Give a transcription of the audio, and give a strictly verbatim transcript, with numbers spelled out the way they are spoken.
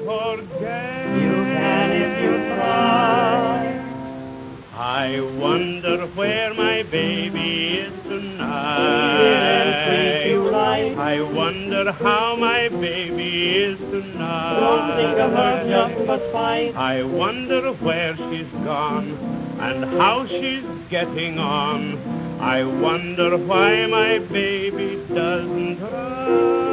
forget. You can if you try. I wonder where my baby is tonight. He'll treat you right. I wonder how my baby is tonight. Don't think of her just for spite. I wonder where she's gone and how she's getting on. I wonder why my baby doesn't cry.